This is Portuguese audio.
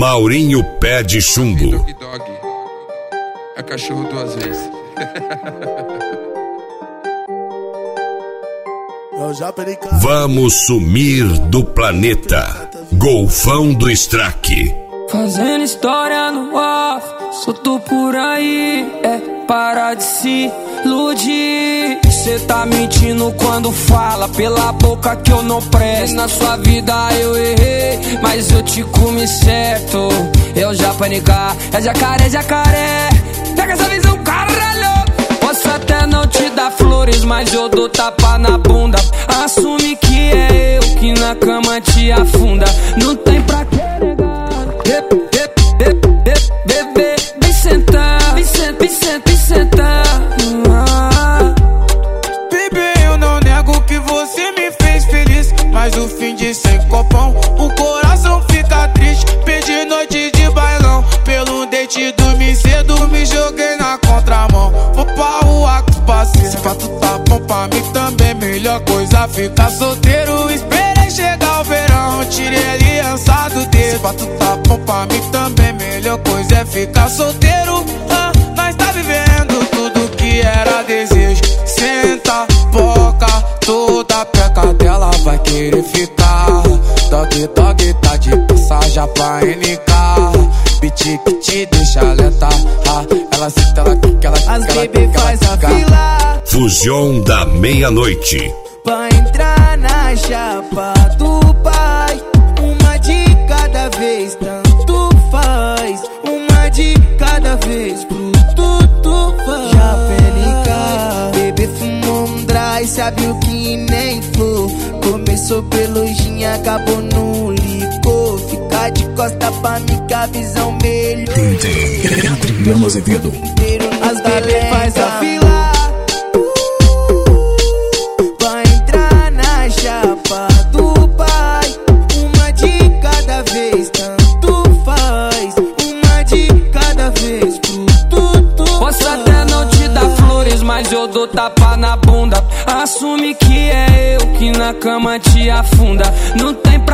Maurinho Pé de Chumbo. Dog, dog. É cachorro duas vezes. Vamos sumir do planeta. Golfão do Strack. Fazendo história no ar, solto por aí, para de se iludir. Cê tá mentindo quando fala pela boca que eu não presto. Na sua vida eu errei, mas eu te comi certo. Eu já panicar, é jacaré, jacaré. Pega essa visão, caralho. Posso até não te dar flores, mas eu dou tapa na bunda. Assume que é eu que na cama te afunda. Não tem pra que negar. Bebê, vem sentar, vem sentar. Bebê, eu não nego que você me fez feliz, mas o fim de sem copão, o coração fica triste. Perdi noite de bailão, pelo date dormi cedo, me joguei na contramão. Vou pra rua com parceiro, se pra tu tá bom pra mim também, melhor coisa ficar solteiro. Esperei chegar o verão, tirei a aliança do dedo. Se pra tu tá bom pra mim também, melhor coisa é ficar solteiro. Nós tá vivendo tudo que era desejo. Senta, boca, toda peca dela vai querer ficar. Dog, dog, tá de passagem pra NK. Beat que te deixa alerta. Ela senta, ela quica, ela quica. As baby faz a fila. Fusion da meia-noite. Pra entrar na chapa do pai, uma de cada vez, tanto faz. Uma de cada vez, pro tudo faz. Já pelica, bebê fumou um dry, sabe o que nem for. Começou pelo gin, acabou no licor. Ficar de costa pra mim que a visão melhor. Adriano Azevedo. As bebê faz a fila. Chapa do pai, uma de cada vez, tanto faz. Uma de cada vez, pro tudo. Posso até não te dar flores, mas eu dou tapa na bunda. Assume que é eu que na cama te afunda. Não tem pra